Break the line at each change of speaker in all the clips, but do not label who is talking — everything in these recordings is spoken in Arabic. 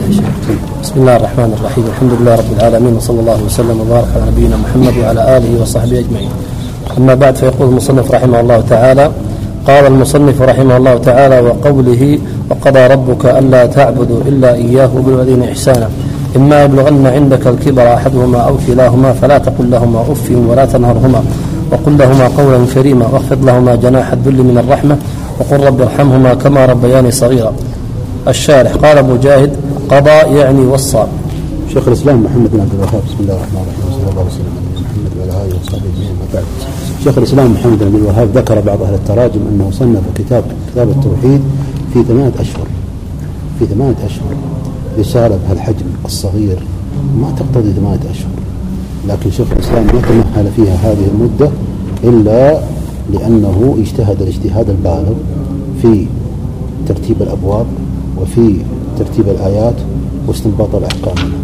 بسم الله الرحمن الرحيم. الحمد لله رب العالمين، وصلى الله وسلم وبارك على نبينا محمد وعلى آله وصحبه أجمعين. أما بعد، فيقول المصنف رحمه الله تعالى: قال المصنف رحمه الله تعالى: وقوله وقضى ربك ألا تعبدوا إلا إياه وبالوالدين إحسانا، إما يبلغن عندك الكبر أحدهما أو كلاهما فلا تقل لهما أف ولا تنهرهما وقل لهما قولا كريما واخفض لهما جناح الذل من الرحمة وقل رب ارحمهما كما ربياني صغيرا. الشارح قال أبو جاهد: قضى يعني وصى.
شيخ الإسلام محمد بن عبد الوهاب، بسم الله الرحمن الرحيم، وصلى الله وسلم على محمد وعلى آله وصحبه أجمعين. وبعد، شيخ الإسلام محمد بن عبد الوهاب ذكر بعض أهل التراجم أنه صنف كتاب التوحيد في 8 أشهر، في 8 أشهر. رسالة بهالحجم الصغير ما تقتضي 8 أشهر، لكن شيخ الإسلام ما تمهل فيها هذه المدة إلا لأنه اجتهد الاجتهاد البالغ في ترتيب الأبواب وفي ترتيب الآيات واستنباط الأحكام منها.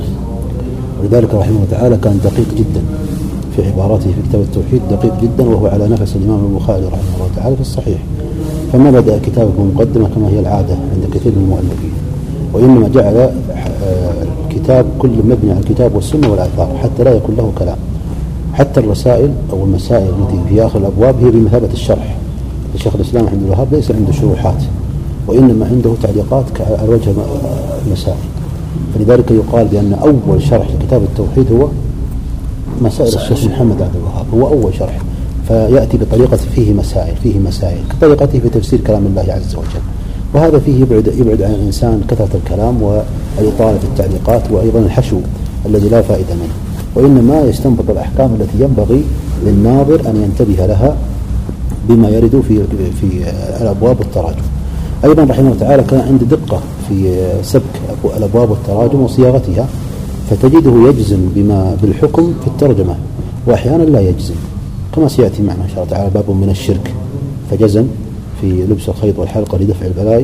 ولذلك رحمه الله تعالى كان دقيق جدا في عباراته في كتاب التوحيد، دقيق جدا، وهو على نفس الإمام البخاري رحمه الله تعالى في الصحيح. فما بدأ كتابه بمقدمة كما هي العادة عند كثير من المؤلفين، وإنما جعل الكتاب كل مبني على الكتاب والسنة والآثار حتى لا يكون له كلام. حتى الرسائل أو المسائل التي في آخر الأبواب هي بمثابة الشرح. الشيخ الإسلام محمد بن الوهاب ليس عنده شروحات، وإنما عنده تعليقات على وجه المسائل. فلذلك يقال بأن أول شرح لكتاب التوحيد هو مسائل الشيخ محمد عبد الوهاب، هو أول شرح، فيأتي بطريقة فيه مسائل كطريقته في تفسير كلام الله عز وجل. وهذا فيه يبعد عن الإنسان كثرة الكلام والإطالة في التعليقات، وأيضا الحشو الذي لا فائدة منه، وإنما يستنبط الأحكام التي ينبغي للناظر أن ينتبه لها بما يرد في الأبواب والتراجم. أيضا رحمه الله تعالى كان عنده دقة في سبك الأبواب والتراجم وصياغتها، فتجده يجزم بالحكم في الترجمة، وأحيانا لا يجزم، كما سيأتي معنا إن شاء الله تعالى باب من الشرك فجزم في لبس الخيط والحلقة لدفع البلاء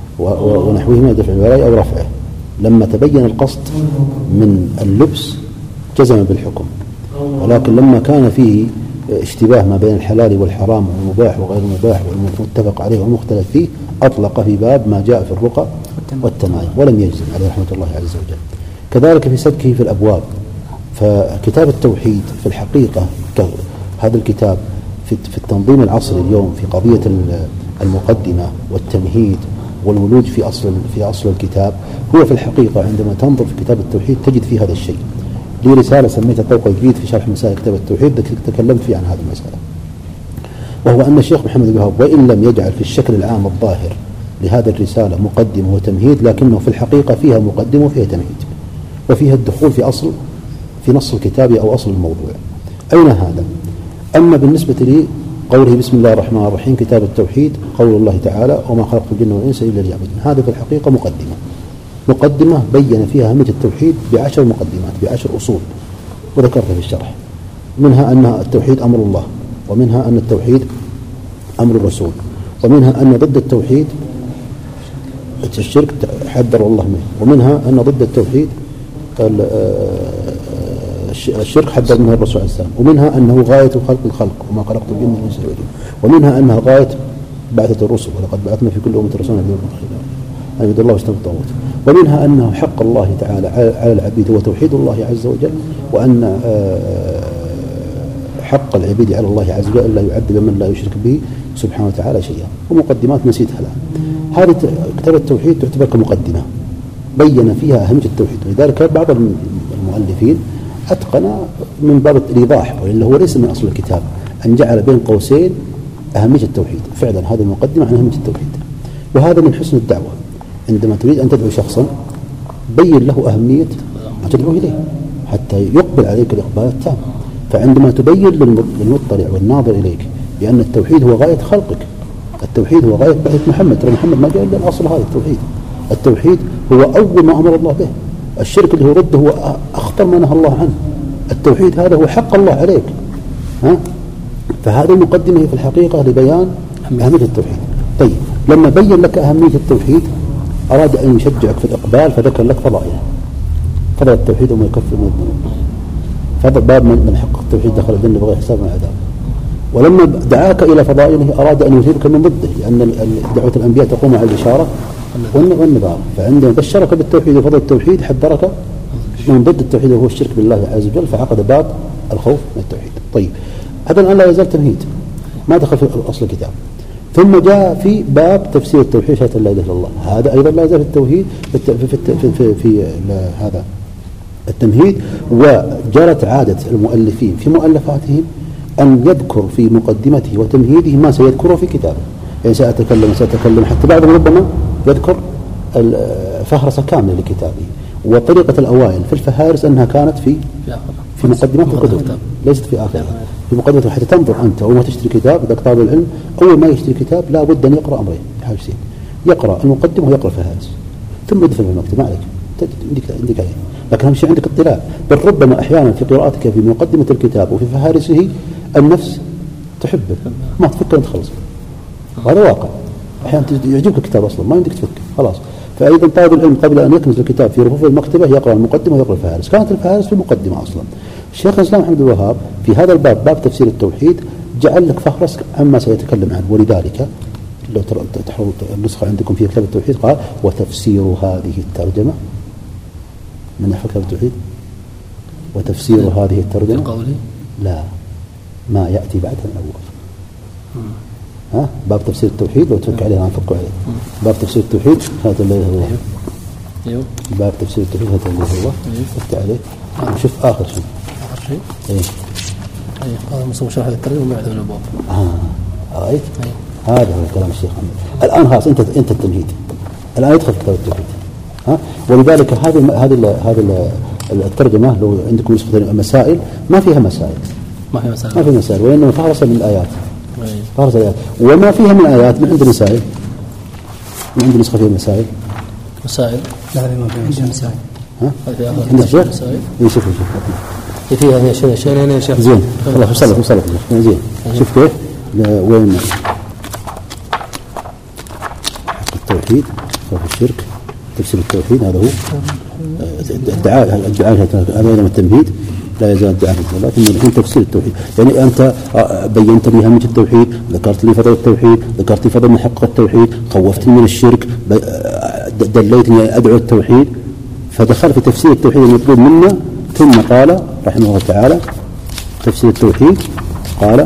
ونحوهما دفع البلاء أو رفعه. لما تبين القصد من اللبس جزم بالحكم، ولكن لما كان فيه اشتباه ما بين الحلال والحرام والمباح وغير المباح والمتفق عليه والمختلف فيه أطلق في باب ما جاء في الرقى والتمائم ولم يجزم عليه رحمة الله عز وجل. كذلك في سبكه في الأبواب. فكتاب التوحيد في الحقيقة هذا الكتاب في التنظيم العصري اليوم في قضية المقدمة والتمهيد والولوج في أصل الكتاب، هو في الحقيقة عندما تنظر في كتاب التوحيد تجد فيه هذا الشيء. لي رسالة سميتها طوق الجديد في شرح مسائل كتاب التوحيد، تكلمت فيه عن هذه المسألة، وهو أن الشيخ محمد بن الوهاب وإن لم يجعل في الشكل العام الظاهر لهذه الرسالة مقدمة وتمهيد، لكنه في الحقيقة فيها مقدمة وفيها تمهيد، وفيها الدخول في نص الكتاب أو أصل الموضوع. أين هذا؟ أما بالنسبة لي قوله بسم الله الرحمن الرحيم كتاب التوحيد، قول الله تعالى وما خلقت الجن والإنس إلا ليعبدون، هذا في الحقيقة مقدمة بين فيها أهمية التوحيد ب10 مقدمات ب10 أصول، وذكرتها في الشرح. منها أن التوحيد أمر الله، ومنها أن التوحيد أمر الرسول، ومنها أن ضد التوحيد الشرك حذر الله منه، ومنها أن ضد التوحيد الشرك حذر منه الرسول عليه السلام، ومنها أنه غاية خلق الخلق وما خلقت الجن والإنس إلا ليعبدون، ومنها أنها غاية بعثة الرسل ولقد بعثنا في كل أمة رسولا أن يعبدوا الله واجتنبوا الطاغوت، ومنها أنه حق الله تعالى على العبيد هو توحيد الله عز وجل، وأن حق العبيد على الله عز وجل لا يعذب من لا يشرك به سبحانه وتعالى شيئا، ومقدمات نسيتها الآن. هذه كتاب التوحيد تعتبر كمقدمة بين فيها أهمية التوحيد، ولذلك بعض المؤلفين أتقن من باب الإيضاح، وإلا هو ليس من أصل الكتاب، أن جعل بين قوسين أهمية التوحيد. فعلا هذه المقدمة عن أهمية التوحيد، وهذا من حسن الدعوة. عندما تريد أن تدعو شخصا بين له أهمية ما تدعو إليه حتى يقبل عليك الإقبال التام. فعندما تبين للمطلع والناظر إليك بأن التوحيد هو غاية خلقك، التوحيد هو غاية بعثة محمد، ترى محمد ما جاء إلا الأصل هذا التوحيد هو أول ما أمر الله به. الشرك اللي هو ضده هو أخطر ما نهى الله عنه. التوحيد هذا هو حق الله عليك. فهذا المقدمة في الحقيقة لبيان أهمية التوحيد. طيب، لما بين لك أهمية التوحيد أراد أن يشجعك في الإقبال، فذكر لك فضائله، فضل التوحيد وما يكفر من الذنوب، فضل باب من حق التوحيد دخل الجنة بغير حساب ولا عذاب. ولما دعاك إلى فضائله أراد أن يثيرك من ضده، لأن دعوة الأنبياء تقوم على الإشارة والنظام. فعندما بشرك بالتوحيد وفضل التوحيد حذرك من ضد التوحيد وهو الشرك بالله عز وجل، فعقد باب الخوف من التوحيد. طيب هذا الآن لا يزال تمهيد، ما دخل في أصل الكتاب. ثم جاء في باب تفسير التوحيد شهادة لا إله إلا الله، هذا أيضا لا يزال في التوحيد في هذا التمهيد. وجرت عادة المؤلفين في مؤلفاتهم أن يذكر في مقدمته وتمهيده ما سيذكره في كتابه. يعني سأتكلم حتى بعضهم ربما يذكر فهرسة كاملة لكتابه. وطريقة الأوائل في الفهارس أنها كانت في مقدمات الكتب، ليست في آخرها، في مقدمة، حتى تنظر أنت أول ما تشتري كتاب. إذا طالب العلم أول ما يشتري كتاب لا بد أن يقرأ أمرين حاجتين: يقرأ المقدمة ويقرأ الفهارس، ثم يدفن في المكتب. ما عليك، عندك عليه، لكن أهم شيء عندك اطلاع. بل ربما أحيانا في قراءتك في مقدمة الكتاب وفي فهارسه النفس تحبه، ما تفكر أن تخلص. هذا واقع. أحيانا يعجبك الكتاب أصلا ما عندك تفكر خلاص. فأيضا طالب العلم قبل أن يكنز الكتاب في رفوف المكتبة يقرأ المقدمة ويقرأ الفهارس. كانت الفهارس في المقدمة أصلا. الشيخ الإسلام محمد الوهاب في هذا الباب، باب تفسير التوحيد، جعل لك فهرس عما سيتكلم عنه. ولذلك لو تحروا النسخة عندكم في كتاب التوحيد قال: وتفسير هذه الترجمة. من يحفظ كتاب التوحيد؟ وتفسير هذه الترجمة
قولي
لا، ما يأتي بعدها من أول. باب تفسير التوحيد، لو تفك عليه نفك عليه. باب تفسير التوحيد هذا لا إله إلا الله.
أيوه.
باب تفسير التوحيد هذا لا إله إلا الله. فك عليه وشوف آخر شيء. إيه.
هذا مصور شرح الترجمة وما يعدل الأبواب.
رأيت؟ هذا هو كلام الشيخ محمد. الآن خلاص أنت التمهيد. الآن يدخل كتاب التوحيد. ولذلك هذه الترجمة لو عندكم نسخة مسائل ما فيها مسائل. ما في مسائل، وإنما فهرس من الآيات. فهرس الآيات، وما فيها من آيات من عند مسائل. من عند نسخة فيها مسائل.
لا ما فيها مسائل.
عند الشيخ؟ يشوف
فيها شيء هنا شيخ.
زين خلاص وصلت زين. شوف كيف وين التوحيد وفي الشرك. تفسير التوحيد هذا هو الدعاء هذا من التمهيد. لا يزال الدعاء في الصلاة. ثم الحين تفسير التوحيد، يعني أنت بينت لي أهمية التوحيد، ذكرت لي فضل التوحيد، ذكرت لي فضل محقق التوحيد، خوفتني من الشرك، دليتني أدعو التوحيد، فدخل في تفسير التوحيد المطلوب منا. ثم قال رحمه الله تعالى تفسير التوحيد، قال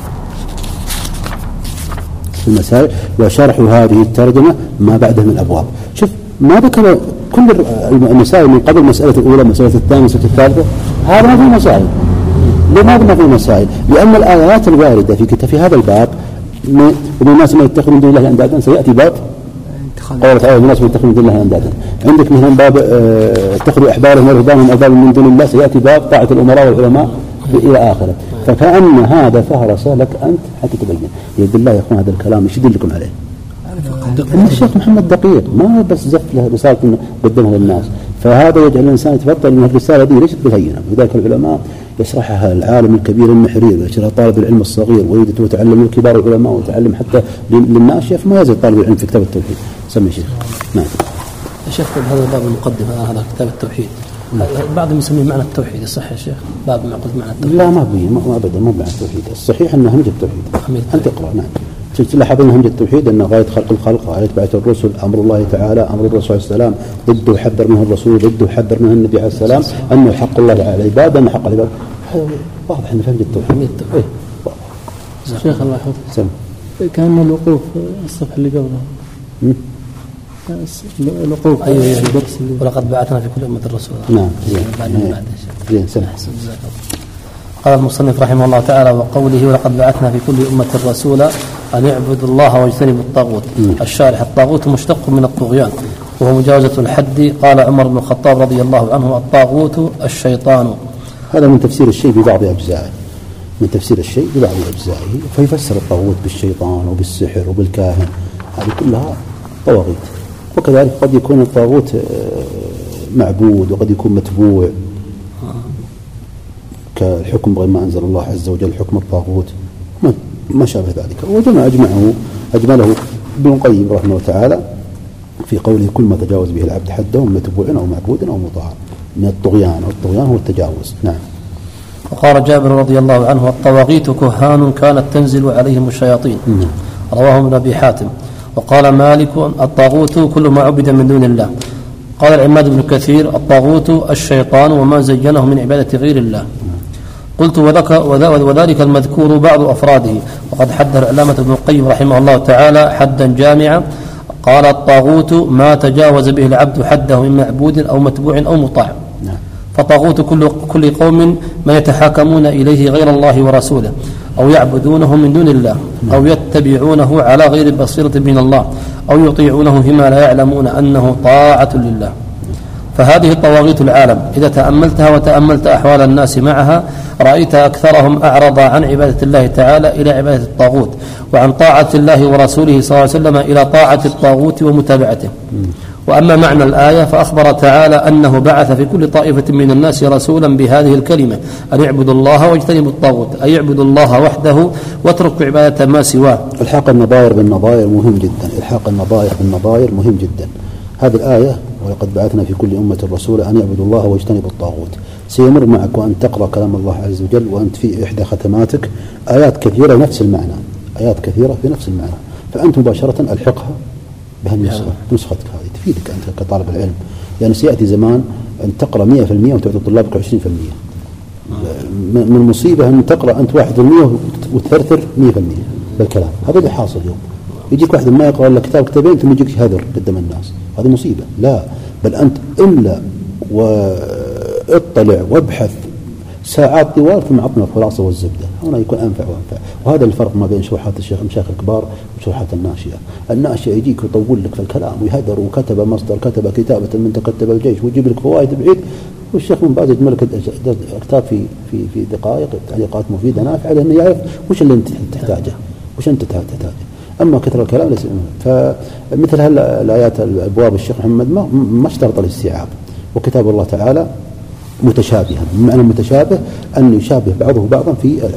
في المسائل: وشرح هذه الترجمة ما بعده من الأبواب. شوف ما ذكر كل المسائل من قبل، مسألة الأولى، مسألة الثانية، مسألة الثالثة، هذا ما في مسائل. لماذا ما في مسائل؟ لأن الآيات الواردة في هذا الباب ومن الناس من يتخذ من دون الله أندادا، سيأتي باب قول تعالى: من الناس من يتخذ من دون الله أندادا. عندك مثلا باب اتخذوا أحبارهم ورهبانهم أربابا من دون الله، سيأتي باب طاعة الأمراء والعلماء إلى آخره. فكأن هذا فهرس لك أنت حتى تبين. يد الله يا أخوان هذا الكلام ايش يدلكم عليه؟ إن الشيخ محمد دقيق، ما بس زف له رسالة قدمها للناس. فهذا يجعل الإنسان يتفضل من الرسالة دي ليست بالهينة. لذلك العلماء يشرحها العالم الكبير المحرير، ويشرحها طالب العلم الصغير، ويريد يتعلم من كبار العلماء ويتعلم حتى للناس. ما يزال طالب العلم في كتاب التوحيد. سمي شيخ. نعم
يا شيخ. هذا باب المقدمة، هذا كتاب التوحيد. بعضهم يسميه معنى التوحيد. الصح يا شيخ باب معقد معنى التوحيد؟
لا ما أبدا مو معنى التوحيد. الصحيح أنه همجة التوحيد. أنت اقرأ. نعم تلاحظ أن همجة التوحيد أن غاية خلق الخلق، غاية بعث الرسل، أمر الله تعالى، أمر الرسول عليه السلام، ضده حذر منه الرسول، ضده حذر منه النبي عليه السلام، أنه حق الله على العباد، أنه حق العباد. واضح أن همجة التوحيد.
شيخ الله يحفظك، كان الوقوف الصفحة اللي قبلها الوقوف.
أيوة ولقد بعثنا في كل أمة الرسول.
نعم
زين سمع. قال المصنف رحمه الله تعالى: وقوله: ولقد بعثنا في كل أمة رسولا أن يعبدوا الله واجتنبوا الطاغوت. الشارح: الطاغوت مشتق من الطغيان وهو مجاوزة الحد. قال عمر بن الخطاب رضي الله عنه: الطاغوت الشيطان.
هذا من تفسير الشيء ببعض أجزائه، من تفسير الشيء ببعض أجزائه، فيفسر الطاغوت بالشيطان وبالسحر وبالكاهن، هذه كلها طواغيت. وكذلك قد يكون الطاغوت معبود وقد يكون متبوع، كالحكم بغير ما أنزل الله عز وجل، حكم الطاغوت ما شابه ذلك. أجمله ابن القيم رحمه الله تعالى في قوله: كل ما تجاوز به العبد حده من متبوع أو معبود أو مطاع من الطغيان، والطغيان هو التجاوز. نعم.
وقال جابر رضي الله عنه: الطواغيت كهان كانت تنزل عليهم الشياطين. رواه ابن أبي حاتم. وقال مالك الطاغوت كل ما عبد من دون الله. قال العماد بن كثير الطاغوت الشيطان وما زينه من عبادة غير الله. قلت وذلك المذكور بعض أفراده، وقد حد العلامة ابن القيم رحمه الله تعالى حدا جامعا قال الطاغوت ما تجاوز به العبد حده من معبود أو متبوع أو مطاع. فطاغوت كل قوم من يتحاكمون إليه غير الله ورسوله أو يعبدونه من دون الله أو يتبعونه على غير بصيرة من الله أو يطيعونه فيما لا يعلمون أنه طاعة لله. فهذه طواغيت العالم إذا تأملتها وتأملت أحوال الناس معها رأيت أكثرهم أعرض عن عبادة الله تعالى إلى عبادة الطاغوت، وعن طاعة الله ورسوله صلى الله عليه وسلم إلى طاعة الطاغوت ومتابعته. وأما معنى الآية فأخبر تعالى أنه بعث في كل طائفة من الناس رسولا بهذه الكلمة أن يعبدوا الله واجتنبوا الطاغوت، أي يعبدوا الله وحده واتركوا عبادة ما سواه.
الحاق النظائر بالنظائر مهم جدا، الحاق النظائر بالنظائر مهم جدا. هذه الآية ولقد بعثنا في كل أمة رسولا أن يعبدوا الله واجتنبوا الطاغوت سيمر معك وأن تقرأ كلام الله عز وجل وأنت في إحدى ختماتك آيات كثيرة نفس المعنى، آيات كثيرة في نفس المعنى، فأنت مباشرة ألحقها بهالنسخة، نسختك هذه تفيدك أنت كطالب العلم، يعني سيأتي زمان أن تقرأ 100% وتعطي طلابك 20%. من المصيبة أن تقرأ أنت 1% وتثرثر 100% بالكلام، هذا اللي حاصل اليوم. يجيك واحد ما يقرأ إلا كتاب كتابين ثم يجيك هذر قدام الناس، هذه مصيبة. لا، بل أنت املأ واطلع وابحث ساعات طوال ثم عطنا الخلاصة والزبدة، هنا يكون أنفع وأنفع. وهذا الفرق ما بين شروحات المشايخ الكبار وشروحات الناشئة. الناشئة يجيك يطول لك في الكلام ويهدر وكتب مصدر كتب كتابة من تكتب الجيش ويجيب لك فوائد بعيد، والشيخ من باز يجمل لك كتاب في دقائق تعليقات مفيدة نافعة لأنه يعرف وش اللي أنت تحتاجه وش أنت تحتاجه. أما كثر الكلام ليس. فمثل هالآيات الأبواب الشيخ محمد ما اشترط الاستيعاب، وكتاب الله تعالى متشابها، بمعنى متشابه أن يشابه بعضه بعضا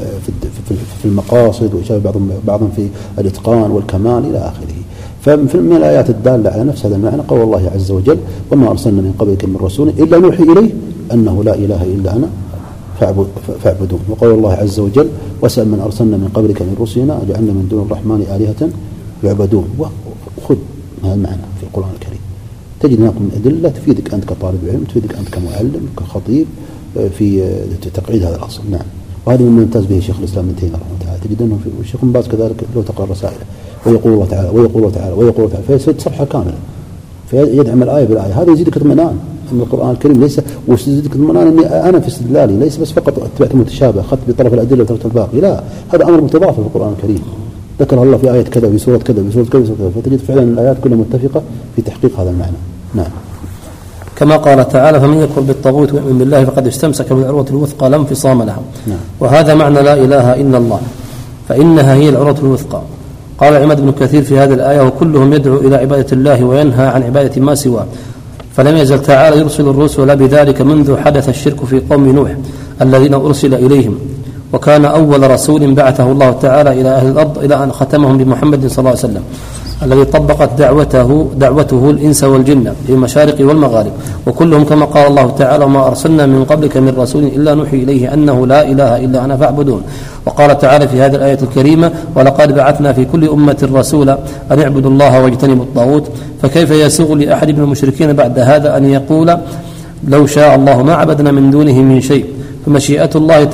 في المقاصد ويشابه بعضا في الإتقان والكمال إلى آخره. فمن الآيات الدالة على نفس هذا المعنى قول الله عز وجل وما أرسلنا من قبلك من رسول إلا نوحي إليه أنه لا إله إلا أنا فاعبدون. وقول الله عز وجل واسأل من أرسلنا من قبلك من رسلنا أجعلنا من دون الرحمن آلهة يعبدون. وخذ هذا المعنى في القرآن الكريم تجد هناك من أدلة تفيدك أنت كطالب علم، تفيدك أنت كمعلم كخطيب في تقعيد هذا الأصل. نعم، وهذا مما يمتاز به شيخ الإسلام ابن تيمية رحمه الله تعالى. تجد أنه الشيخ ابن باز كذلك لو تقرأ رسائل ويقول الله تعالى ويقول الله تعالى ويقول الله تعالى فيصير صفحة كاملة فيدعم الآية بالآية. هذا يزيدك اطمئنان أن القرآن الكريم ليس، ويزيدك اطمئنان أني أنا في استدلالي ليس بس فقط اتبعت متشابه أخذت بطرف الأدلة وتركت الباقي، لا، هذا أمر متضافر في القرآن الكريم. ذكر الله في آية كذا في سورة كذا في سورة كذا، فتجد فعلا الآيات كلها متفقة في تحقيق هذا المعنى. نعم.
كما قال تعالى فمن يكفر بالطاغوت ويؤمن بالله فقد استمسك بالعروة الوثقى لا انفصام لها.
نعم.
وهذا معنى لا إله إلا الله، فإنها هي العروة الوثقى. قال عماد بن كثير في هذه الآية وكلهم يدعو إلى عبادة الله وينهى عن عبادة ما سواه. فلم يزل تعالى يرسل الرسل بذلك منذ حدث الشرك في قوم نوح الذين أرسل إليهم، وكان أول رسول بعثه الله تعالى إلى أهل الأرض إلى أن ختمهم بمحمد صلى الله عليه وسلم الذي طبقت دعوته الإنس والجن في المشارق والمغارب، وكلهم كما قال الله تعالى وما أرسلنا من قبلك من رسول إلا نوحي إليه أنه لا إله إلا أنا فاعبدون. وقال تعالى في هذه الآية الكريمة ولقد بعثنا في كل أمة رسولا أن يعبدوا الله واجتنبوا الطاغوت. فكيف يسوغ لأحد من المشركين بعد هذا أن يقول لو شاء الله ما عبدنا من دونه من شيء؟ فمشيئة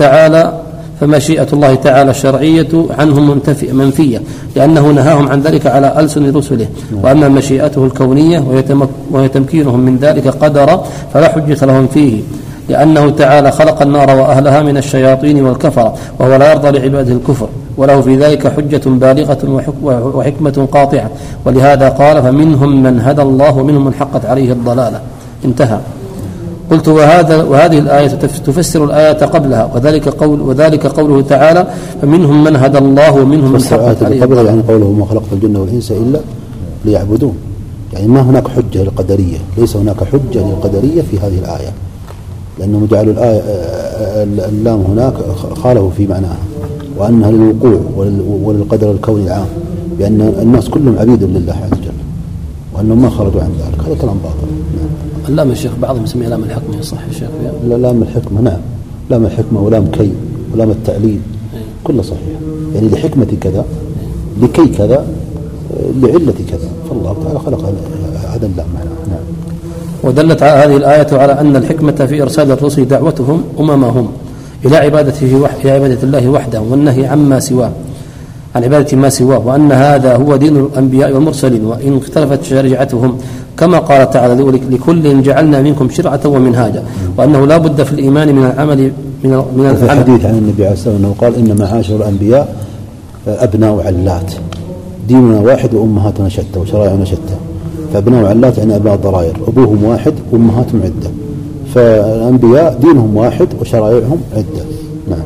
الله تعالى الشرعية عنهم منفية لأنه نهاهم عن ذلك على ألسن رسله. وأما مشيئته الكونية وهي تمكينهم من ذلك قدر فلا حجة لهم فيه، لأنه تعالى خلق النار وأهلها من الشياطين والكفر وهو لا يرضى لعباده الكفر، وله في ذلك حجة بالغة وحكمة قاطعة. ولهذا قال فمنهم من هدى الله ومنهم من حقت عليه الضلالة. انتهى. قلت وهذه الآية تفسر الآية قبلها وذلك قوله تعالى فمنهم من هدى الله ومنهم من حقت عليه الضلالة.
يعني قوله ما خلقت الجن والإنس إلا ليعبدون، يعني ما هناك حجة للقدرية، ليس هناك حجة للقدرية في هذه الآية، لأنهم جعلوا الآية اللام هناك خالفوا في معناها وأنها للوقوع وللقدر الكوني العام، بأن الناس كلهم عبيد لله عز وجل وأنهم ما خرجوا عن ذلك. هذا كلام باطل.
اللام الشيخ بعضهم يسميها لام الحكمة، صح يا شيخ؟
لا، لام الحكمة، نعم، لام الحكمة ولام كي ولام التعليل كله صحيح، يعني لحكمة كذا لكي كذا لعلة كذا، فالله تعالى خلق هذا اللام معنا. نعم.
ودلت هذه الآية على أن الحكمة في إرسال الرسل دعوتهم أممهم إلى عبادة الله وحده والنهي عما سواه، عن عبادة ما سواه، وأن هذا هو دين الأنبياء والمرسلين وإن اختلفت شريعتهم، كما قال تعالى: لكل جعلنا منكم شرعة ومنهاجا، وأنه لا بد في الإيمان من العمل
في الحديث عن النبي عليه الصلاة والسلام أنه قال: إن معاشر الأنبياء أبناء علات، ديننا واحد وأمهاتنا شتى وشرائعنا شتى. فأبناء علات يعني أبناء ضرائر، أبوهم واحد وأمهاتهم عدة، فالأنبياء دينهم واحد وشرائعهم عدة. نعم.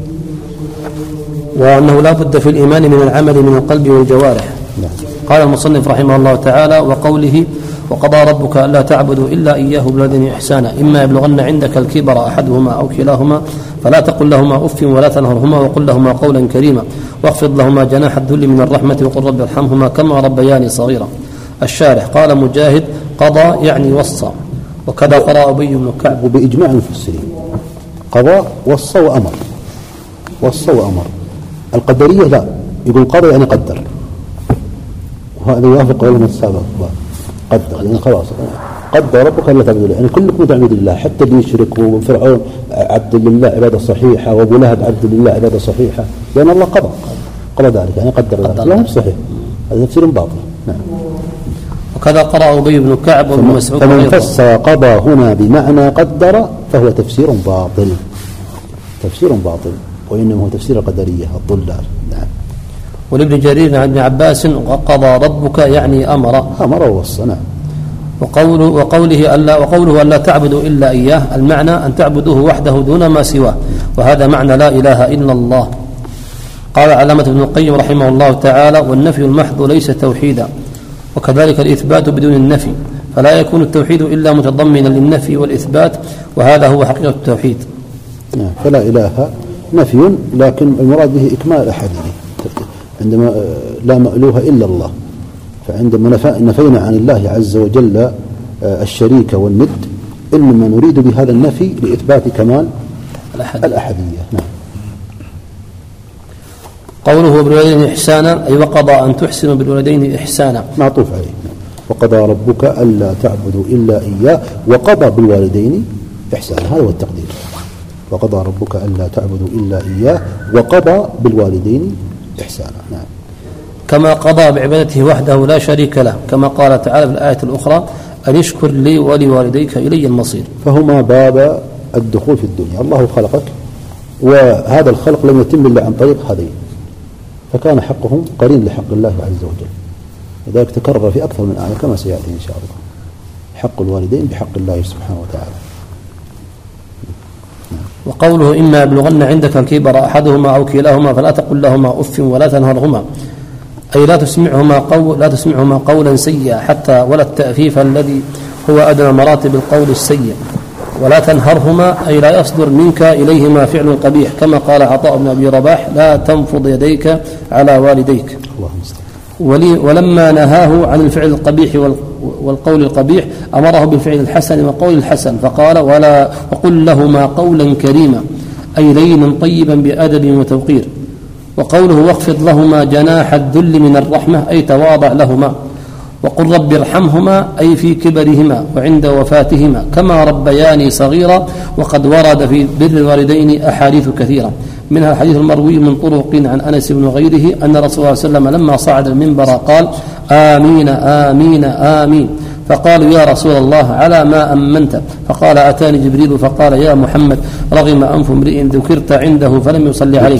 وأنه لا بد في الإيمان من العمل من القلب والجوارح.
نعم.
قال المصنف رحمه الله تعالى: وقوله: وقضى ربك ألا تعبدوا إلا إياه بالوالدين إحسانا، إما يبلغن عندك الكبر أحدهما أو كلاهما فلا تقل لهما أف ولا تنهرهما وقل لهما قولا كريما واخفض لهما جناح الذل من الرحمة وقل رب ارحمهما كما ربياني صغيرا. الشارح قال مجاهد: قضى يعني وصى، وكذا قرأ أبي بن كعب.
وبإجماع المفسرين قضى وصى وأمر، وصى وأمر. القدرية لا، يقول قضى يعني قدر، وهذا يوافق علم السابق. قدر يعني خلاص قدر ربك الا تعبدوا له، يعني كلكم تعبدوا الله، حتى اللي يشرك، وفرعون عبد لله عباده صحيحه، وابو لهب عبد لله عباده صحيحه، لان الله قضى ذلك، يعني قدر ذلك. لا مش صحيح، هذا تفسير باطل. نعم.
وكذا قرأ أبي بن كعب وابن مسعود.
فمن فسر قضى هنا بمعنى قدر فهو تفسير باطل، تفسير باطل، وإنما هو تفسير القدرية الضلال. نعم.
ولابن جرير عن ابن عباس: قضى ربك يعني أمر
ووصى. نعم.
وقوله ألا تعبدوا إلا إياه، المعنى أن تعبدوه وحده دون ما سواه، وهذا معنى لا إله إلا الله. قال علامة ابن القيم رحمه الله تعالى: والنفي المحض ليس توحيدا، وكذلك الإثبات بدون النفي، فلا يكون التوحيد إلا متضمنا للنفي والإثبات، وهذا هو حقيقة التوحيد.
نعم. فلا إله نفي، لكن المراد به إكمال الأحدية، عندما لا مألوه إلا الله، فعندما نفينا عن الله عز وجل الشريك والند، إنما نريد بهذا النفي لإثبات كمال الأحدية. نعم.
قوله بالوالدين إحسانا أي وقضى أن تحسنوا بالوالدين إحسانا،
معطوف عليه. وقضى ربك ألا تعبدوا إلا إياه وقضى بالوالدين إحسانا، هذا هو التقدير. وقضى ربك ألا تعبدوا إلا إياه وقضى بالوالدين إحسانا. نعم.
كما قضى بعبادته وحده لا شريك له، كما قال تعالى في الآية الأخرى: أن اشكر لي ولوالديك إلي المصير.
فهما باب الدخول في الدنيا، الله خلقك، وهذا الخلق لم يتم إلا عن طريق هذين، فكان حقهم قرين لحق الله عز وجل، لذلك تكرر في أكثر من آية كما سيأتي إن شاء الله، حق الوالدين بحق الله سبحانه وتعالى.
وقوله: إما يبلغن عندك الكبر أحدهما أو كلاهما فلا تقل لهما أف ولا تنهرهما، أي لا تسمعهما قولا سيئا حتى ولا التأفيف الذي هو أدنى مراتب القول السيء، ولا تنهرهما أي لا يصدر منك إليهما فعل قبيح، كما قال عطاء بن أبي رباح: لا تنفض يديك على والديك. ولما نهاه عن الفعل القبيح والقول القبيح أمره بالفعل الحسن والقول الحسن، فقال: وقل لهما قولا كريما، أي لينا طيبا بأدب وتوقير. وقوله: واخفض لهما جناح الذل من الرحمة، أي تواضع لهما. وقل رب ارحمهما، أي في كبرهما وعند وفاتهما كما ربياني صغيرا. وقد ورد في بر الوالدين أحاديث كثيرة، منها الحديث المروي من طرق عن أنس بن غيره أن رسول الله صلى الله عليه وسلم لما صعد المنبر قال: آمين آمين آمين، فقالوا: يا رسول الله على ما أمنت؟ فقال: أتاني جبريل فقال: يا محمد رغم أنف امرئ ذكرت عنده فلم يصلي عليك،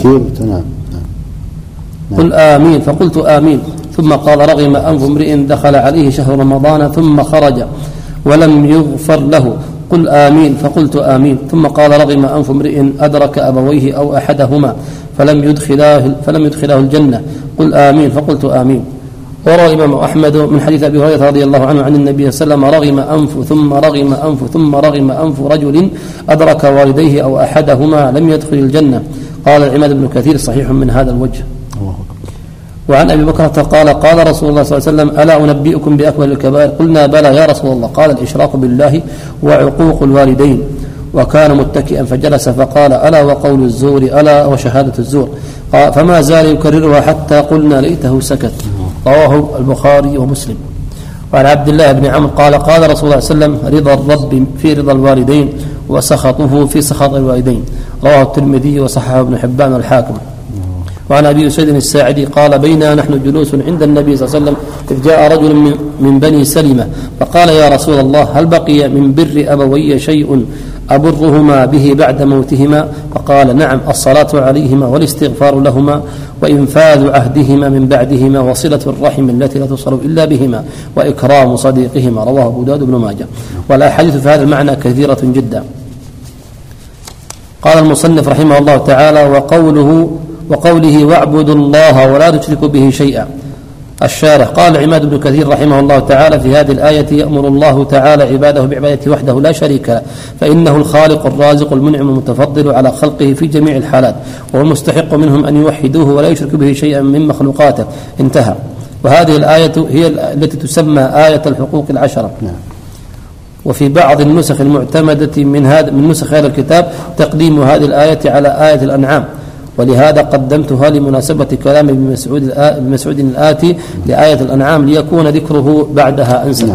قل آمين، فقلت آمين. ثم قال: رغم أنف امرئ دخل عليه شهر رمضان ثم خرج ولم يغفر له، قل آمين، فقلت آمين. ثم قال: رغم أنف امرئ أدرك أبويه أو أحدهما فلم يدخله الجنة، قل آمين، فقلت آمين. وروى الإمام أحمد من حديث أبي هريرة رضي الله عنه عن النبي صلى الله عليه وسلم: رغم أنف ثم رغم أنف ثم رغم أنف رجل أدرك والديه أو أحدهما لم يدخل الجنة. قال العماد بن كثير: صحيح من هذا الوجه. وعن أبي بكرة قال: قال رسول الله صلى الله عليه وسلم: ألا أنبئكم بأكبر الكبائر؟ قلنا: بلى يا رسول الله. قال: الإشراك بالله وعقوق الوالدين. وكان متكئا فجلس فقال: ألا وقول الزور، ألا وشهادة الزور. فما زال يكررها حتى قلنا: ليته سكت. رواه البخاري ومسلم. وعن عبد الله بن عمرو قال قال رسول الله صلى الله عليه وسلم: رضا الرب في رضا الوالدين وسخطه في سخط الوالدين. رواه الترمذي وصححه ابن حبان والحاكم. وعن أبي أسيد الساعدي قال: بينا نحن جلوس عند النبي صلى الله عليه وسلم إذ جاء رجل من بني سلمة فقال: يا رسول الله، هل بقي من بر أبوي شيء أبرهما به بعد موتهما؟ فقال: نعم، الصلاة عليهما والاستغفار لهما وإنفاذ عهدهما من بعدهما وصلة الرحم التي لا تصل إلا بهما وإكرام صديقهما. رواه أبو داود بن ماجه. والأحاديث في هذا المعنى كثيرة جدا. قال المصنف رحمه الله تعالى: وقوله واعبدوا الله ولا تشركوا به شيئا. الشارح قال عماد بن كثير رحمه الله تعالى: في هذه الآية يأمر الله تعالى عباده بعبادته وحده لا شريك له، فإنه الخالق الرازق المنعم المتفضل على خلقه في جميع الحالات، وهو المستحق منهم أن يوحدوه ولا يشركوا به شيئا من مخلوقاته. انتهى. وهذه الآية هي التي تسمى آية الحقوق العشرة. وفي بعض النسخ المعتمدة من نسخ هذا الكتاب تقديم هذه الآية على آية الأنعام، ولهذا قدمتها لمناسبة كلام ابن مسعود الآتي لآية الأنعام ليكون ذكره بعدها أنسى.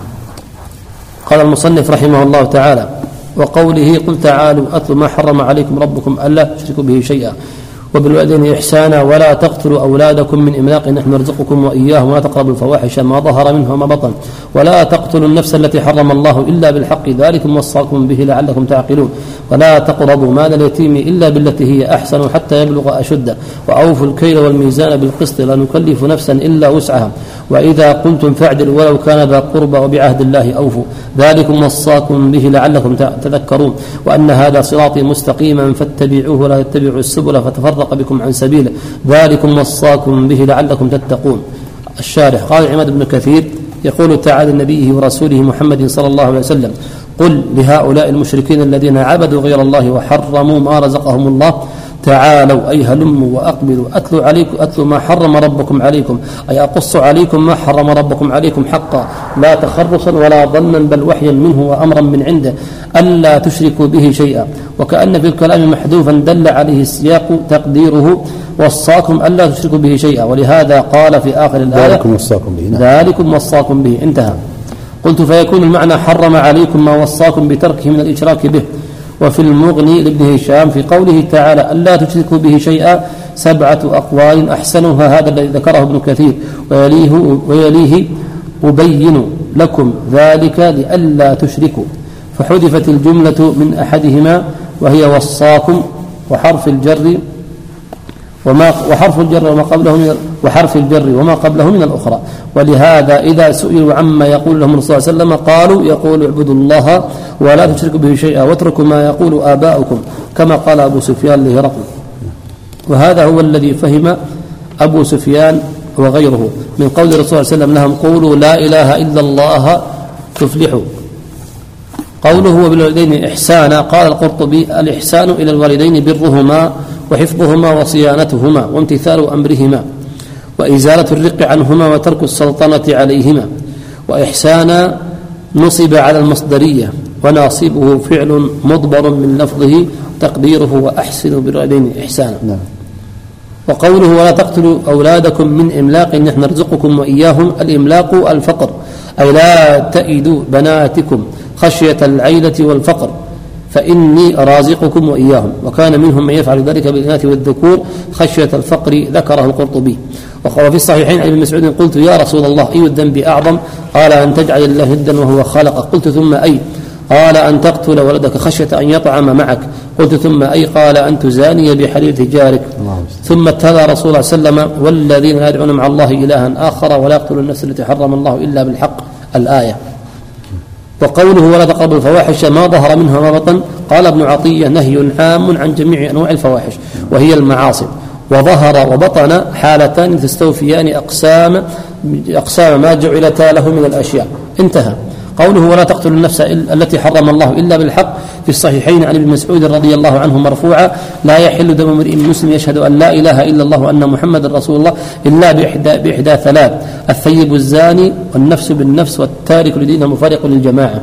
قال المصنف رحمه الله تعالى: وقوله قل تعالوا أتل ما حرم عليكم ربكم ألا تشركوا به شيئا وبالوالدين إحسانا ولا تقتلوا أولادكم من إملاق نحن نرزقكم وإياهم ولا تقربوا الفواحش ما ظهر منها وما بطن ولا تقتلوا النفس التي حرم الله إلا بالحق ذلكم وصاكم به لعلكم تعقلون ولا تقربوا مال اليتيم إلا بالتي هي أحسن حتى يبلغ أشده وأوفوا الكيل والميزان بالقسط لا نكلف نفسا إلا وسعها وإذا قلتم فاعدلوا ولو كان ذا قربى وبعهد الله أوفوا ذلكم وصاكم به لعلكم تذكرون وأن هذا صراطي مستقيما فاتبعوه ولا تتبعوا السبل فتفرق بكم عن سبيله ذلكم وصاكم به لعلكم تتقون. الشارح قال عماد بن كثير: يقول تعالى لنبيه ورسوله محمد صلى الله عليه وسلم: قل لهؤلاء المشركين الذين عبدوا غير الله وحرموا ما رزقهم الله تعالوا أي هلموا وأقبلوا أتلوا ما حرم ربكم عليكم أي أقص عليكم ما حرم ربكم عليكم حقا لا تخرصا ولا ظنا بل وحيا منه وأمرا من عنده ألا تشركوا به شيئا وكأن في الكلام محذوفا دل عليه السياق تقديره وصاكم ألا تشركوا به شيئا ولهذا قال في آخر الآية ذلكم وصاكم به. انتهى. قلت فيكون المعنى حرم عليكم ما وصاكم بتركه من الإشراك به. وفي المغني لابن هشام في قوله تعالى ألا تشركوا به شيئا 7 أقوال أحسنها هذا الذي ذكره ابن كثير ويليه أبين لكم ذلك لئلا تشركوا فحذفت الجملة من أحدهما وهي وصاكم وحرف الجر وما قبله من الأخرى ولهذا إذا سئلوا عما يقول لهم الرسول صلى الله عليه وسلم قالوا يقول اعبدوا الله ولا تشركوا به شيئا واتركوا ما يقول آباؤكم كما قال أبو سفيان لهرقل وهذا هو الذي فهم أبو سفيان وغيره من قول الرسول صلى الله عليه وسلم لهم قولوا لا إله إلا الله تفلحوا. قوله وبالوالدين إحسانا قال القرطبي الإحسان إلى الوالدين برهما وحفظهما وصيانتهما وامتثال أمرهما وإزالة الرق عنهما وترك السلطنة عليهما وإحسانا نصب على المصدرية وناصبه فعل مضبر من لفظه تقديره وأحسن بالوالدين إحسانا. وقوله ولا تقتلوا أولادكم من إملاق نحن نرزقكم وإياهم الإملاق الفقر أي لا تئدوا بناتكم خشية العيلة والفقر فإني رازقكم وإياهم وكان منهم من يفعل ذلك بالإناث والذكور خشية الفقر ذكره القرطبي. وفي الصحيحين عن ابن مسعود قلت يا رسول الله أي الذنب أعظم قال أن تجعل الله ندا وهو خلقك قلت ثم أي قال أن تقتل ولدك خشية أن يطعم معك قلت ثم أي قال أن تزاني بحليلة جارك ثم اتلا رسول الله صلى الله عليه وسلم والذين لا يدعون مع الله إلها آخر ولا يقتلون النفس التي حرم الله إلا بالحق الآية. وقوله ولا تقربوا الفواحش ما ظهر منها ما بطن قال ابن عطية نهي عام عن جميع أنواع الفواحش وهي المعاصي وظهر وبطن حالتان تستوفيان أقسام ما جعلتا له من الأشياء. انتهى. قوله ولا تقتلوا النفس التي حرم الله إلا بالحق في الصحيحين عن ابن مسعود رضي الله عنه مرفوعا لا يحل دم امرئ مسلم يشهد أن لا إله إلا الله وأن محمد رسول الله إلا بإحدى 3 الثيب الزاني والنفس بالنفس والتارك لدينه مفارق للجماعة.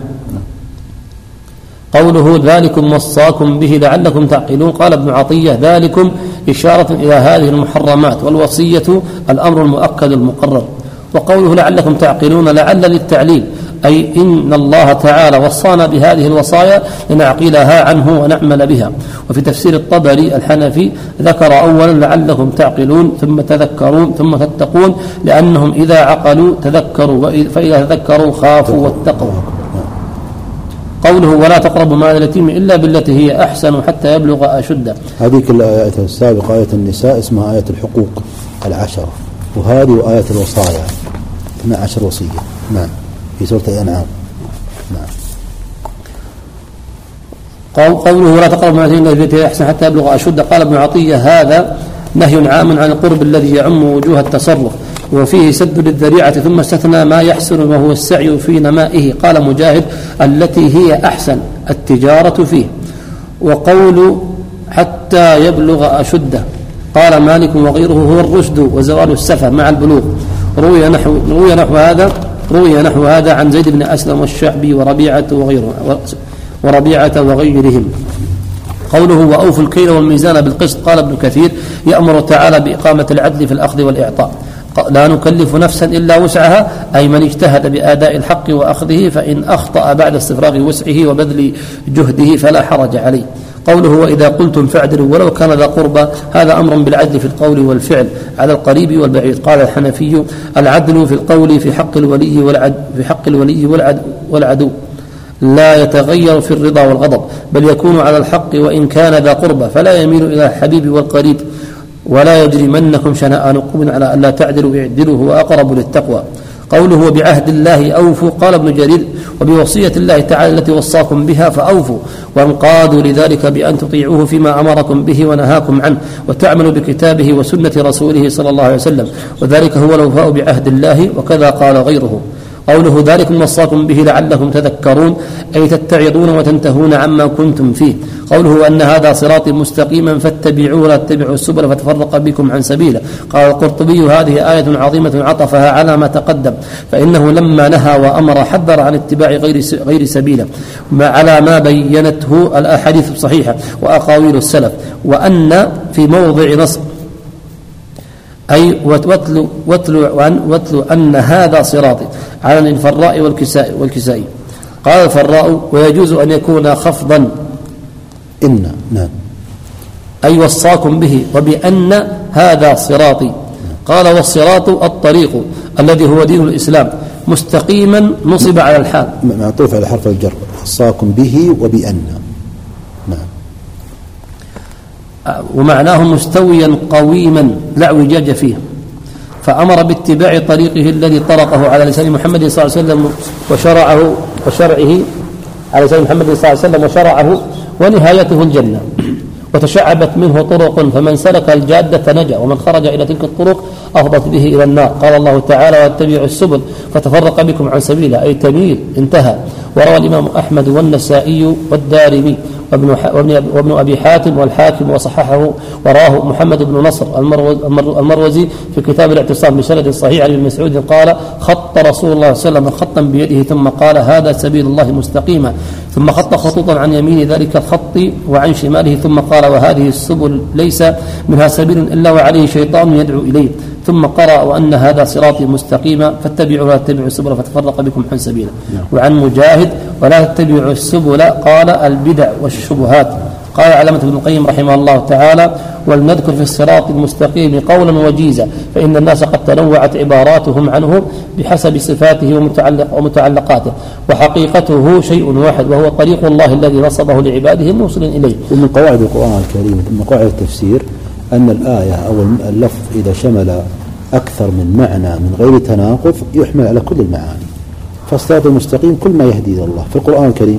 قوله ذلكم وصاكم به لعلكم تعقلون قال ابن عطية ذلكم إشارة إلى هذه المحرمات والوصية الأمر المؤكد المقرر وقوله لعلكم تعقلون لعل للتعليل، أي إن الله تعالى وصانا بهذه الوصايا لنعقلها عنه ونعمل بها. وفي تفسير الطبري الحنفي ذكر أولا لعلكم تعقلون ثم تذكرون ثم تتقون، لأنهم إذا عقلوا تذكروا فإذا تذكروا خافوا واتقوا. قوله ولا تقربوا مال اليتيم إلا بالتي هي أحسن حتى يبلغ أشده.
هذه الآية السابقة آية النساء اسمها آية الحقوق 10، وهذه آية الوصايا 12 وصية. نعم، في سورة الأنعام. نعم.
قوله ولا تقربوا مال اليتيم إلا بالتي هي أحسن حتى يبلغ أشده، قال ابن عطية هذا نهي عام عن القرب الذي يعم وجوه التصرف، وفيه سد للذريعة، ثم استثنى ما يحسن وهو السعي في نمائه. قال مجاهد التي هي أحسن التجارة فيه. وقول حتى يبلغ أشده قال مالك وغيره هو الرشد وزوال السفه مع البلوغ. روي نحو هذا عن زيد بن أسلم والشعبي وربيعة وغيرهم. قوله وأوفوا الكيل والميزان بالقسط، قال ابن كثير يأمر تعالى بإقامة العدل في الأخذ والإعطاء. لا نكلف نفسا إلا وسعها، أي من اجتهد بأداء الحق وأخذه، فإن أخطأ بعد استفراغ وسعه وبذل جهده فلا حرج عليه. قوله وإذا قلتم فاعدلوا ولو كان ذا قربى، هذا أمر بالعدل في القول والفعل على القريب والبعيد. قال الحنفي العدل في القول في حق الولي والعدو لا يتغير في الرضا والغضب، بل يكون على الحق وإن كان ذا قربى، فلا يميل إلى الحبيب والقريب. ولا يجرمنكم شنآن قوم على ألا تعدلوا اعدلوا هو أقرب للتقوى. قوله وبعهد الله أوفوا، قال ابن جرير وبوصية الله تعالى التي وصاكم بها فأوفوا، وانقادوا لذلك بأن تطيعوه فيما أمركم به ونهاكم عنه، وتعملوا بكتابه وسنة رسوله صلى الله عليه وسلم، وذلك هو الوفاء بعهد الله. وكذا قال غيره. قوله ذلكم وصاكم به لعلكم تذكرون، أي تتعظون وتنتهون عما كنتم فيه. قوله أن هذا صراطي مستقيما فاتبعوه ولا تتبعوا السبل فتفرق بكم عن سبيله. قال القرطبي هذه آية عظيمة عطفها على ما تقدم، فإنه لما نهى وأمر حذر عن اتباع غير سبيله على ما بينته الأحاديث الصحيحة وأقاويل السلف. وأن في موضع نصب أي واتل أن هذا صراطي على الفراء والكسائي. قال الفراء ويجوز أن يكون خفضا
إن. نعم.
أي وصاكم به وبأن هذا صراطي. قال والصراط الطريق الذي هو دين الإسلام مستقيما نصب على الحال
معطوف على حرف الجر، وصاكم به وبأن. نعم.
ومعناه مستويا قويما لا اعوجاج فيه، فأمر باتباع طريقه الذي طرقه على لسان محمد صلى الله عليه وسلم وشرعه على لسان محمد صلى الله عليه وسلم وشرعه، ونهايته الجنة. وتشعبت منه طرق، فمن سلك الجادة نجا، ومن خرج إلى تلك الطرق أفضت به إلى النار. قال الله تعالى واتبعوا السبل فتفرق بكم عن سبيله، أي تميل انتهى. وروى الإمام أحمد والنسائي والدارمي وابن أبي حاتم والحاكم وصححه، وراه محمد بن نصر المروزي في كتاب الاعتصام بسند صحيح عن ابن مسعود قال خط رسول الله صلى الله عليه وسلم خطا بيده ثم قال هذا سبيل الله مستقيما، ثم خط خطوطا عن يمين ذلك الخط وعن شماله، ثم قال وهذه السبل ليس منها سبيل إلا وعليه شيطان يدعو إليه، ثم قرأ وأن هذا صراطي مستقيما فاتبعوا ولا تتبعوا السبل فتفرق بكم عن سبيله. وعن مجاهد ولا تتبعوا السبل قال البدع والشبهات. قال علامة ابن القيم رحمه الله تعالى ولنذكر في الصراط المستقيم قولا وجيزا، فإن الناس قد تنوعت عباراتهم عنه بحسب صفاته ومتعلقاته، وحقيقته شيء واحد وهو طريق الله الذي نصبه لعباده الموصل إليه.
ومن قواعد القرآن الكريم من قواعد التفسير أن الآية أو اللفظ إذا شمل أكثر من معنى من غير تناقض يحمل على كل المعاني. فالصراط المستقيم كل ما يهدي إلى الله في القرآن الكريم،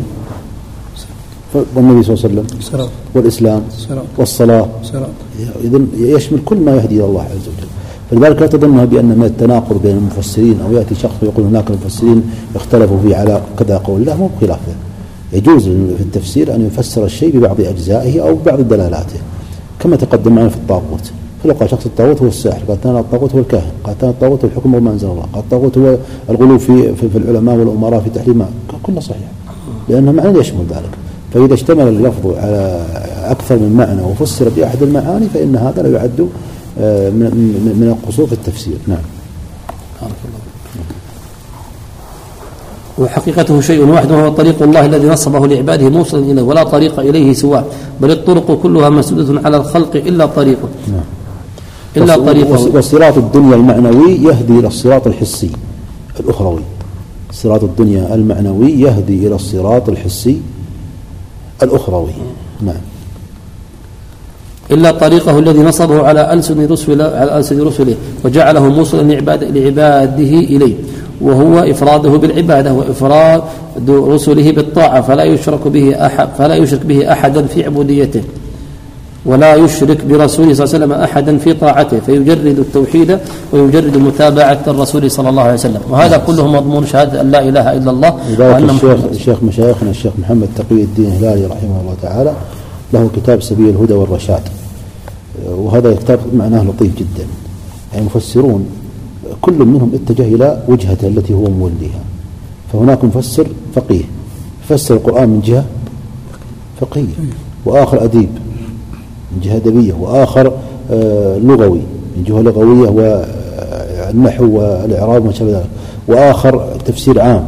والنبي صلى الله عليه وسلم والإسلام والصلاة، إذن يشمل كل ما يهدي إلى الله عز وجل. فلذلك لا تظنها بأن من التناقض بين المفسرين أو يأتي شخص ويقول هناك المفسرين اختلفوا فيه على كذا قول، لا، مو بخلاف ذلك. يجوز في التفسير أن يفسر الشيء ببعض أجزائه أو ببعض دلالاته، كما تقدم معنا في الطاغوت. فلو قال شخص الطاغوت هو الساحر، قال ثاني الطاغوت هو الكاهن، قال ثاني الطاغوت هو الحكم وما أنزل الله، قال الطاغوت هو الغلو في العلماء والأمراء في تحريم، كله صحيح لأنه معنى يشمل ذلك. فإذا اشتمل اللفظ على أكثر من معنى وفسر بأحد المعاني فإن هذا لا يعد من القصور في التفسير. نعم.
وحقيقته شيء واحد وهو طريق الله الذي نصبه لعباده موصلا إليه ولا طريق إليه سواه، بل الطرق كلها مسدودة على الخلق إلا طريقه إلا طريقه.
وصراط الدنيا المعنوي يهدي إلى الصراط الحسي الأخروي. صراط الدنيا المعنوي يهدي إلى الصراط الحسي الأخروي. نعم.
إلا طريقه الذي نصبه على ألسن رسله وجعله موصلا لعباده إليه، وهو إفراده بالعبادة وإفراد رسله بالطاعة، فلا يشرك به أحدا في عبوديته، ولا يشرك برسوله صلى الله عليه وسلم أحدا في طاعته، فيجرد التوحيد ويجرد متابعة الرسول صلى الله عليه وسلم. وهذا كله مضمون شهادة أن لا إله إلا الله.
الشيخ مشايخنا الشيخ محمد تقي الدين الهلالي رحمه الله تعالى له كتاب سبيل الهدى والرشاد، وهذا كتاب معناه لطيف جدا. يعني مفسرون كل منهم اتجه إلى وجهته التي هو موليها، فهناك مفسر فقيه فسر القرآن من جهة فقهية، وآخر أديب من جهة أدبية، وآخر لغوي من جهة لغوية والنحو والإعراب وما شابه ذلك، وآخر تفسير عام.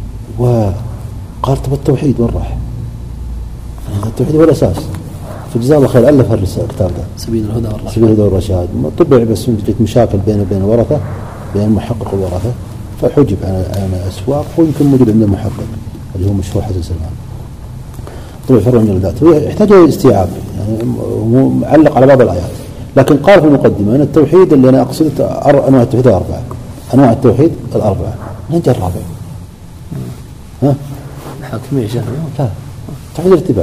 وقال طب التوحيد وين راح؟ التوحيد هو الأساس. فجزاه الله خير ألف الكتاب ده
سبيل الهدى والرشاد.
طبع بس جت مشاكل بين الورثة، بين المحقق والورثة، فحجب عن الأسواق، ويمكن موجود عند المحقق اللي هو مشهور حسن سلمان. طبع فرع من الذات يحتاج إلى استيعاب، يعني معلق على بعض الآيات. لكن قال في المقدمة أن التوحيد اللي أنا أقصد أنواع التوحيد الأربعة. أنواع التوحيد الأربعة. من جاء الرابع؟ ها؟
حاكمية شهر.
لا، توحيد الاتباع.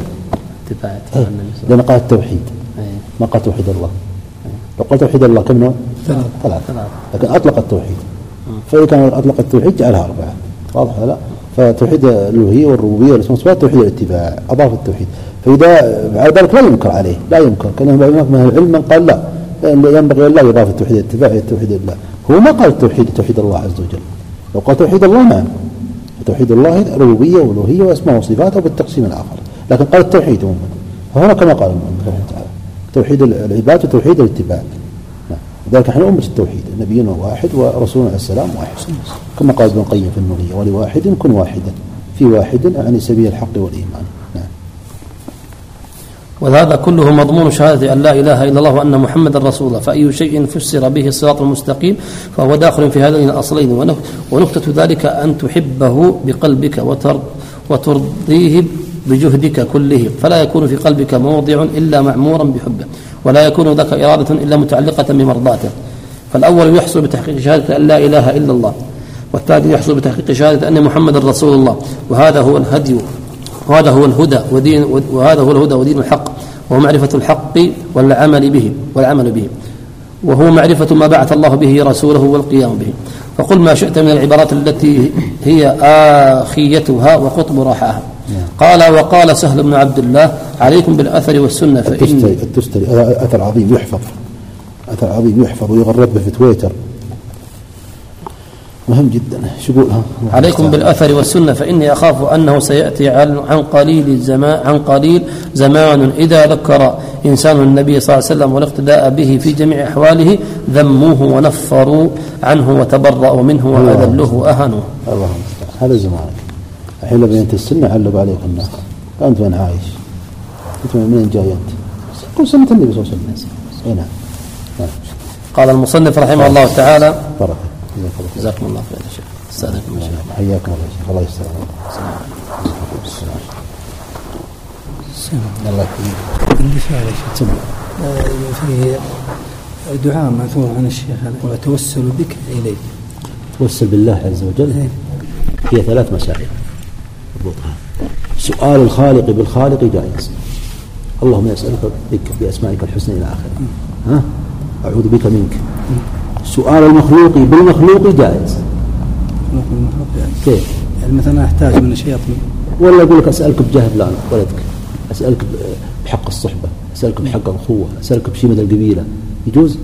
لأن قال التوحيد ما قال توحيد الله. لو قال توحيد الله كم نوع؟ ثلاثة. لكن أطلق التوحيد، فإذا كان أطلق التوحيد جعلها أربعة. واضح لا؟ فتوحيد الألوهية والربوبية والأسماء والصفات توحيد الاتباع، أضاف التوحيد. فإذا على ذلك لا ينكر عليه، لا ينكر. كان من العلم من قال لا ينبغي أن لا يضاف التوحيد الاتباع إلى توحيد الله. هو ما قال توحيد الله عز وجل. لو قال توحيد الله نعم، توحيد الله الربوبية والألوهية وأسماء وصفات وبالتقسيم الآخر، لكن قال التوحيد هنا كما قال الله تعالى توحيد العباد وتوحيد الاتباع. ذلك احنا أمة التوحيد، نبينا واحد ورسولنا عليه السلام واحد، كما قال ابن القيم في النونية ولواحد كن واحدا في واحد عن سبيل الحق والإيمان. نعم.
وهذا كله مضمون شهادة أن لا إله إلا الله وأن محمد رسول الله، فأي شيء فسر به الصراط المستقيم فهو داخل في هذين الأصلين. ونقطة ذلك أن تحبه بقلبك وترضيه بجهدك كله، فلا يكون في قلبك موضع إلا معمورا بحبه، ولا يكون ذاك إرادة إلا متعلقة بمرضاته. فالأول يحصل بتحقيق شهادة أن لا إله إلا الله، والثاني يحصل بتحقيق شهادة أن محمد رسول الله. وهذا هو الهدي وهذا هو الهدى ودين الحق، وهو معرفة الحق والعمل به، وهو معرفة ما بعث الله به رسوله والقيام به. فقل ما شئت من العبارات التي هي آخيتها وقطب راحها. وقال سهل بن عبد الله عليكم بالأثر والسنة فإني
التستري أثر عظيم يحفظ ويغرد به في تويتر، مهم جدا. شو يقولها؟
عليكم بالأثر والسنة فإني أخاف أنه سيأتي عن قليل زمان إذا ذكر إنسان النبي صلى الله عليه وسلم والاقتداء به في جميع أحواله ذموه ونفروا عنه وتبرأوا منه وأذلوه وأهانوه.
الله هذا زمانك الحين لو بينت السنة علق عليك الناس. أنت وين عايش؟ أنت من جاي أنت؟ كل سنة النبي صلى الله عليه وسلم. نعم.
قال المصنف رحمه الله تعالى
بركة.
جزاكم الله خير يا شيخ. استاذنكم يا شيخ.
حياكم الله يا شيخ. الله يستر. الله يحييك.
عندي سؤال يا شيخ. في دعاء ماثور عن الشيخ وتوسل بك إليه.
توسل بالله عز وجل هي 3 مسائل. سؤال الخالق بالخالق جائز. اللهم يسألك بك بأسمائك الحسنى إلى آخره. أعوذ بك منك. سؤال المخلوق بالمخلوق جائز. كيف؟
يعني مثلا أحتاج من الشياطين،
ولا أقول لك أسألك بجاه فلان ولدك، أسألك بحق الصحبة، أسألك بحق الأخوة، أسألك بشيء من القبيلة، يجوز؟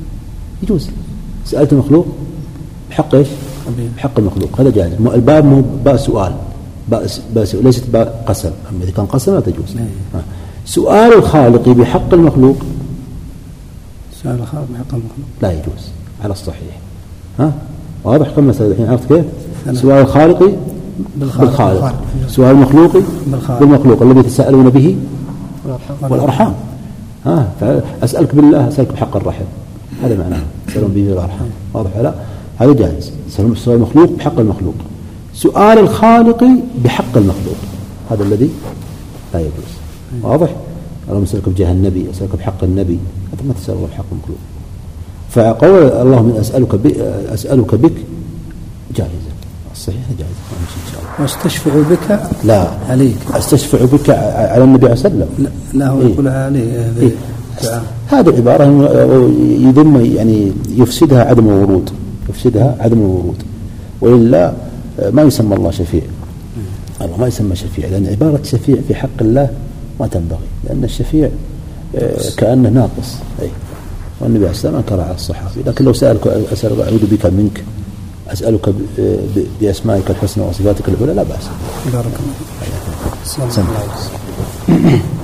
سألت المخلوق بحق إيش؟ بحق المخلوق، هذا جائز. الباب مو باء سؤال، ليست باء قسم. أما إذا كان قسم لا تجوز. سؤال الخالق بحق المخلوق،
سؤال الخالق بحق المخلوق
لا يجوز على الصحيح. واضح كم مسألة الحين؟ عرفت كيف؟ سؤال الخالق بالخالق. سؤال المخلوق بالمخلوق الذي تساءلون به والأرحام. فأسألك بالله أسألك بحق الرحم، هذا معناه تسألون به والأرحام. واضح لا؟ هذا جائز. سؤال المخلوق بحق المخلوق. سؤال الخالق بحق المخلوق هذا الذي لا يجوز. واضح؟ اللهم أسألك بجاه النبي، أسألك بحق النبي، هذا ما تسأل الله بحق المخلوق. فقول اللهم أسألك بك جائزة، الصحيح جائزة إن شاء الله.
واستشفع بك
لا
عليك،
أستشفع بك على النبي عليه وسلم.
لا هو يقول عليه
هذه عبارة يذم يعني يفسدها عدم الورود، وإلا ما يسمى الله شفيع. الله ما يسمى شفيع، لأن عبارة شفيع في حق الله ما تنبغي، لأن الشفيع كأنه ناقص. والنبي عليه السلام أنكر على الصحابي. لكن لو سألك أسألك أعوذ بك منك، أسألك بأسمائك الحسنى وصفاتك العلى، لا بأس.
بارك الله.